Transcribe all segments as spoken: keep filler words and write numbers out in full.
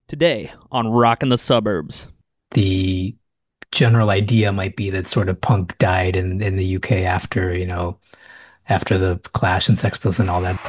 Today on Rockin' the Suburbs. The general idea might be that sort of punk died in in the U K after, you know, after the Clash and Sex Pistols and all that.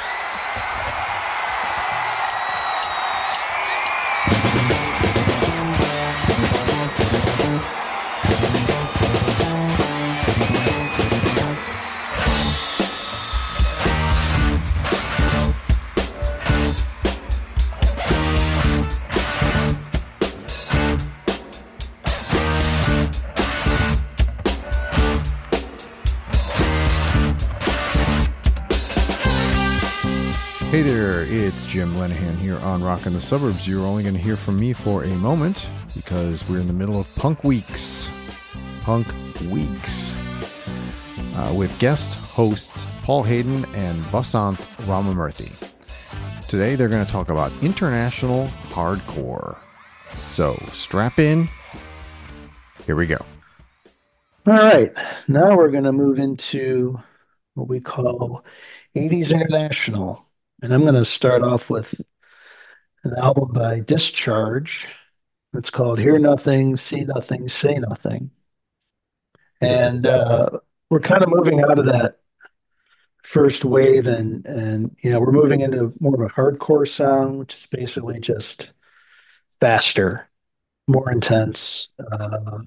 Hey there, it's Jim Lenahan here on Rockin' the Suburbs. You're only going to hear from me for a moment because we're in the middle of Punk Weeks. Punk Weeks. Uh, with guest hosts Paul Hayden and Vasanth Ramamurthy. Today they're going to talk about international hardcore. So strap in. Here we go. All right, now we're going to move into what we call eighties International. And I'm going to start off with an album by Discharge. It's called Hear Nothing, See Nothing, Say Nothing. And uh, we're kind of moving out of that first wave and, and, you know, we're moving into more of a hardcore sound, which is basically just faster, more intense. Uh,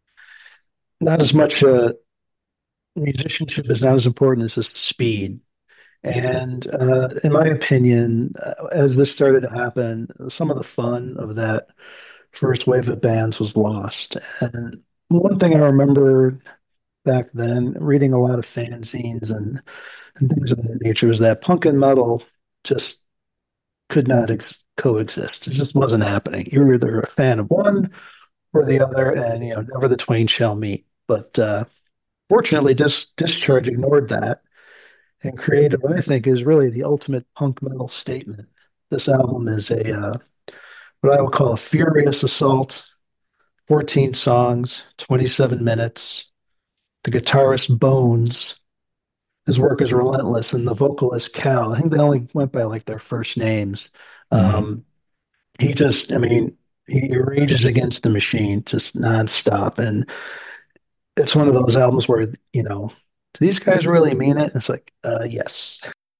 not as much uh, musicianship is not as important as just speed. And uh, in my opinion, uh, as this started to happen, some of the fun of that first wave of bands was lost. And one thing I remember back then, reading a lot of fanzines and, and things of that nature, was that punk and metal just could not ex- coexist. It just wasn't happening. You were either a fan of one or the other, and you know, never the twain shall meet. But uh, fortunately, Dis- Discharge ignored that and created what I think is really the ultimate punk metal statement. This album is a uh, what I would call a furious assault. fourteen songs, twenty-seven minutes. The guitarist Bones, his work is relentless, and the vocalist Cal. I think they only went by like their first names. Hmm. Um, he just, I mean, he rages against the machine just nonstop, and it's one of those albums where you know, do these guys really mean it? It's like, uh, yes.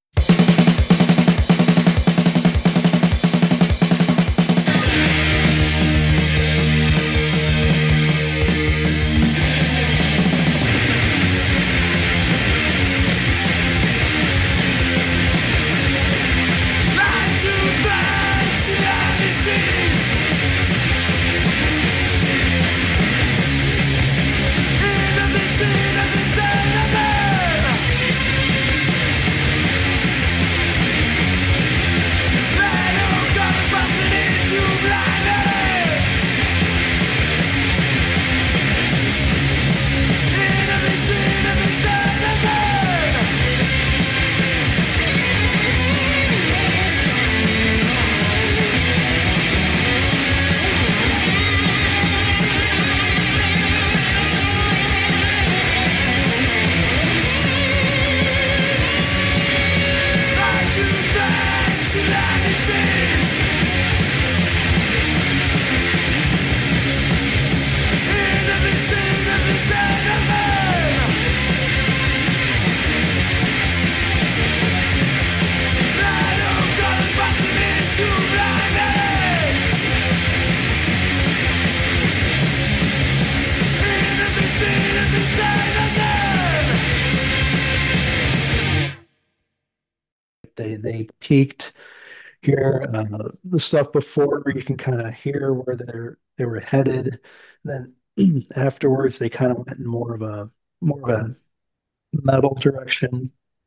They they peaked here. Uh, the stuff before you can kind of hear where they're they were headed. Then afterwards, they kind of went in more of a more of a metal direction.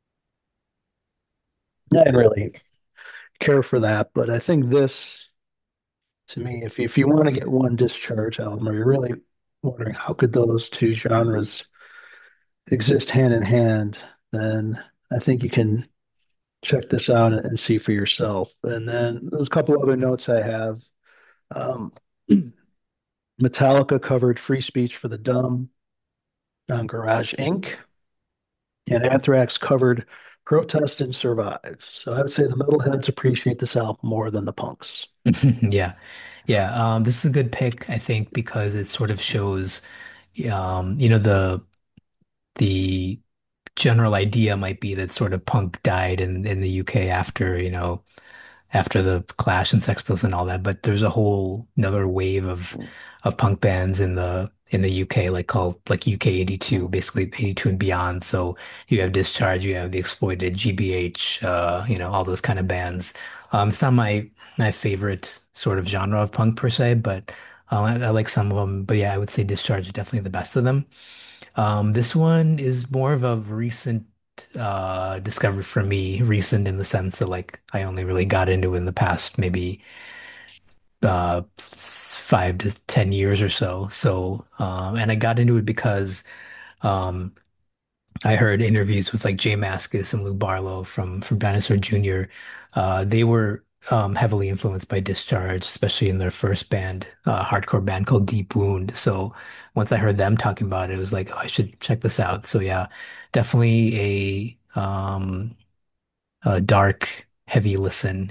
I didn't really care for that, but I think this, to me, if you, if you want to get one Discharge album, or you're really wondering how could those two genres exist hand in hand, then I think you can check this out and see for yourself. And then there's a couple other notes I have. Um, Metallica covered Free Speech for the Dumb on Garage Incorporated. And Anthrax covered protest and survive. So I would say the metalheads appreciate this album more than the punks. Yeah. Yeah. Um, this is a good pick, I think, because it sort of shows, um, you know, the the general idea might be that sort of punk died in in the U K after, you know, after the Clash and Sex Pistols and all that, but there's a whole another wave of of punk bands in the in the U K, like called like U K eighty-two, basically eighty-two and beyond. So you have Discharge, you have The Exploited, G B H, uh, you know, all those kind of bands. Um, it's not my my favorite sort of genre of punk per se, but um, I, I like some of them. But yeah, I would say Discharge is definitely the best of them. Um, this one is more of a recent uh discovery for me, recent in the sense that like I only really got into it in the past maybe uh five to ten years or so. So um and I got into it because um I heard interviews with like Jay Mascis and Lou Barlow from from Dinosaur Junior Uh, they were um, heavily influenced by Discharge, especially in their first band, uh, hardcore band called Deep Wound. So once I heard them talking about it, it was like, oh, I should check this out. So yeah, definitely a um, a dark, heavy listen.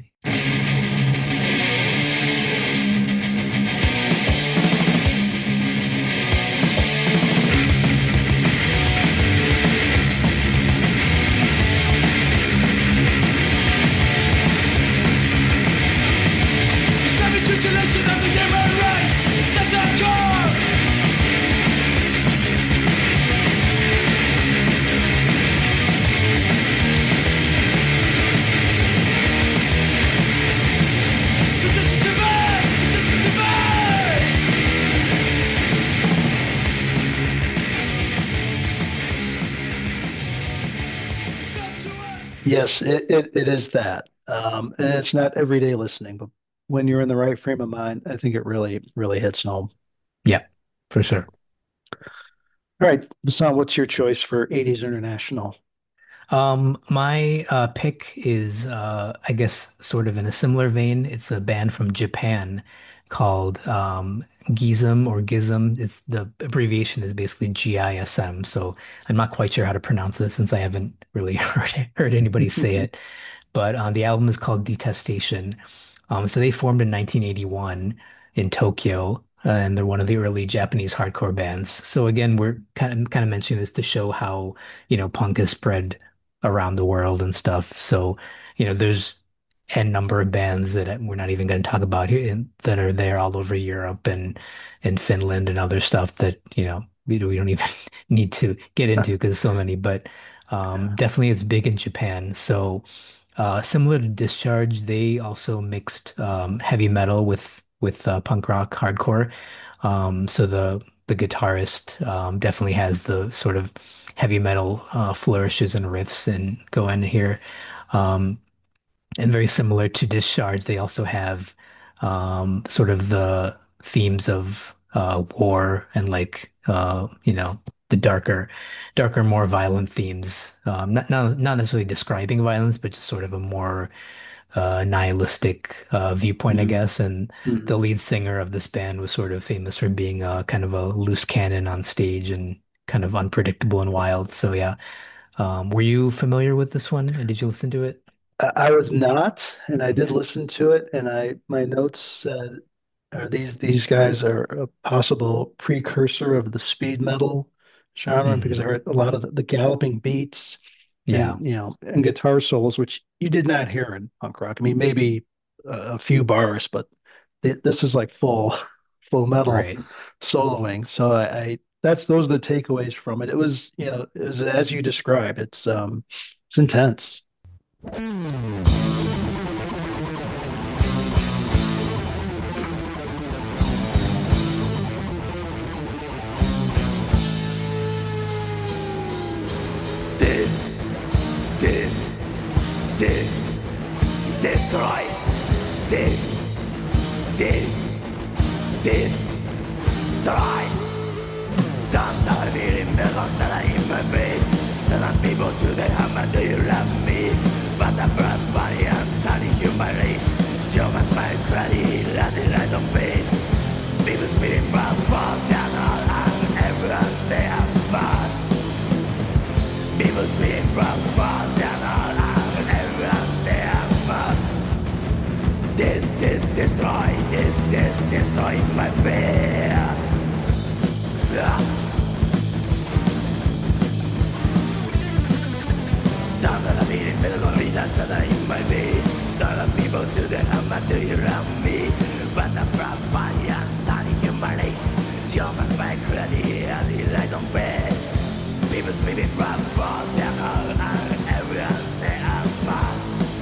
Yes, it, it, it is that. Um, and it's not everyday listening, but when you're in the right frame of mind, I think it really, really hits home. Yeah, for sure. All right, Basan, what's your choice for eighties International? Um, my uh, pick is, uh, I guess, sort of in a similar vein. It's a band from Japan called um, GISM or GISM. It's the abbreviation is basically G I S M. So I'm not quite sure how to pronounce it since I haven't really heard heard anybody say it. But uh, the album is called Detestation. Um, so they formed in nineteen eighty-one in Tokyo, uh, and they're one of the early Japanese hardcore bands. So again, we're kind of kind of mentioning this to show how, you know, punk has spread around the world and stuff. So, you know, there's a number of bands that we're not even going to talk about here in, that are there all over Europe and and Finland and other stuff that, you know, we, we don't even need to get into because there's so many. But um, definitely it's big in Japan. So uh, similar to Discharge, they also mixed um, heavy metal with with uh, punk rock hardcore. Um, so the the guitarist um, definitely has the sort of heavy metal uh, flourishes and riffs and go in here. Um, and very similar to Discharge, they also have um, sort of the themes of uh, war and like uh, you know the darker, darker, more violent themes. Um, not not not necessarily describing violence, but just sort of a more uh, nihilistic uh, viewpoint, I Mhm. guess. And the Mhm. lead singer of this band was sort of famous for being a kind of a loose cannon on stage and kind of unpredictable and wild. So yeah, um, were you familiar with this one? And did you listen to it? I, I was not, and I did listen to it, and I my notes said, are these these guys are a possible precursor of the speed metal genre because I Hmm. heard a lot of the, the galloping beats Yeah, and you know and guitar solos, which you did not hear in punk rock. I mean, maybe a, a few bars, but th this is like full full metal right. soloing. So I, I that's those are the takeaways from it. It was you know as as you described, it's um it's intense. This, this, this, destroy. This, this, this, try. Thunder feeling melons that are in my brain. That I'm people to the hammer, do you love me? But I'm proud body, I'm turning you my race. Show my smile, cranny, landing right on face. People spitting from fall down all and everyone say I'm bad. People spitting from fall down all destroying my fear. Down to the beating, melodies that are in my veins. Turn the people to the amateur around me. But the propaganda turning humanities. Humans make credit and the light on bed. People screaming from for their own and everyone say I'm bad.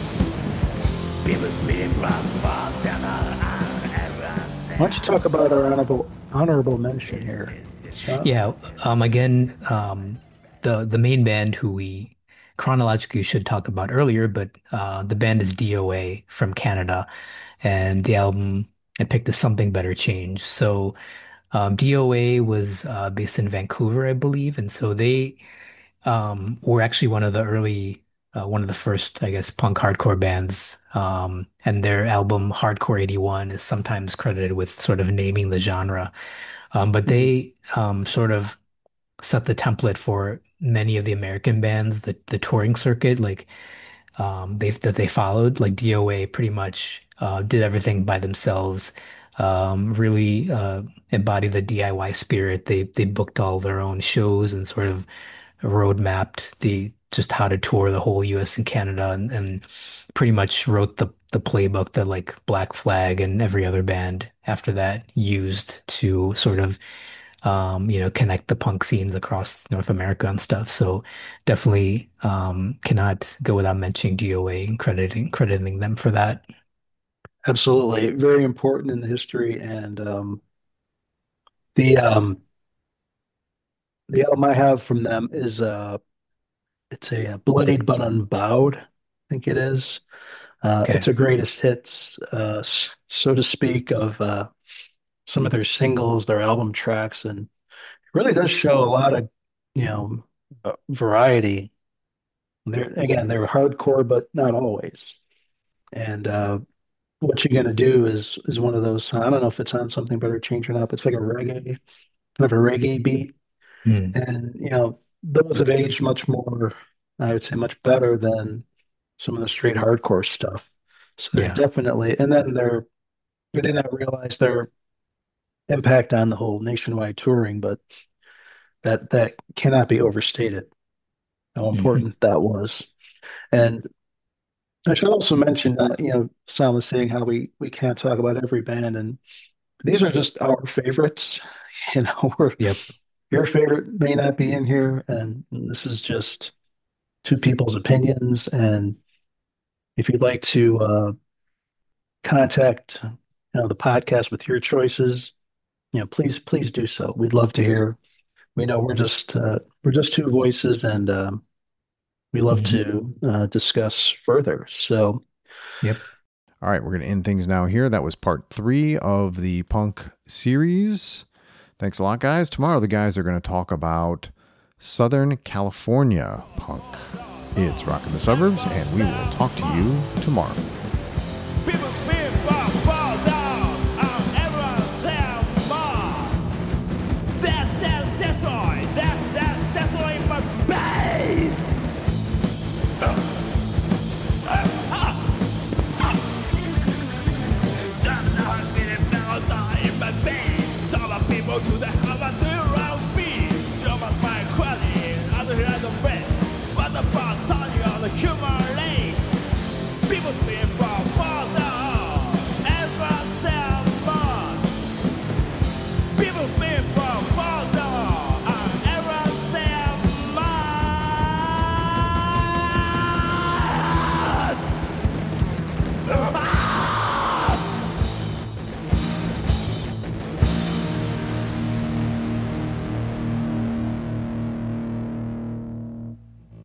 People screaming from for their own and everyone say Why don't you talk about our honorable honorable mention here? Sam? Yeah, um, again, um, the the main band who we chronologically should talk about earlier, but uh, the band is D O A from Canada, and the album I picked is Something Better Change. So um, D O A was uh, based in Vancouver, I believe, and so they um, were actually one of the early, uh, one of the first, I guess, punk hardcore bands. Um, and their album Hardcore eighty-one is sometimes credited with sort of naming the genre. Um, but they um, sort of set the template for many of the American bands, the the touring circuit, like um, they that they followed. Like D O A pretty much uh, did everything by themselves. Um, really uh, embodied the D I Y spirit. They they booked all their own shows and sort of road mapped the just how to tour the whole U S and Canada, and, and pretty much wrote the the playbook that like Black Flag and every other band after that used to sort of um, you know, connect the punk scenes across North America and stuff. So definitely um, cannot go without mentioning D O A and crediting crediting them for that. Absolutely, very important in the history, and um, the um, the album I have from them is uh, it's a, uh, Bloodied but Unbowed, I think it is. Uh, Okay. it's a greatest hits, uh, s- so to speak, of uh, some of their singles, their album tracks, and it really does show a lot of, you know, uh, variety. They're again, they were hardcore, but not always. And uh, what you're gonna do is is one of those. I don't know if it's on Something Better Change or not. But it's like a reggae, kind of a reggae beat, Hmm. and you know, those have aged much more. I would say much better than some of the straight hardcore stuff. So they're Yeah. definitely, and then they're we did not realize their impact on the whole nationwide touring, but that that cannot be overstated how Mhm. important that was. And I should also mention that, you know, Sam was saying how we we can't talk about every band, and these are just our favorites. You know, we're, Yep. your favorite may not be in here, and this is just two people's opinions. And if you'd like to uh, contact, you know, the podcast with your choices, you know, please please do so. We'd love to hear. We know we're just uh, we're just two voices, and um, we love Mhm. to uh, discuss further. So, Yep. All right, we're going to end things now here. That was part three of the punk series. Thanks a lot, guys. Tomorrow, the guys are going to talk about Southern California punk. It's Rockin' the Suburbs, and we will talk to you tomorrow. people spin, fall, fall down, and everyone say I'm mad. That's, that's, that's right. That's, that's, that's why in my bed. Don't know how to feel it now, die in my bed. Tell the people to the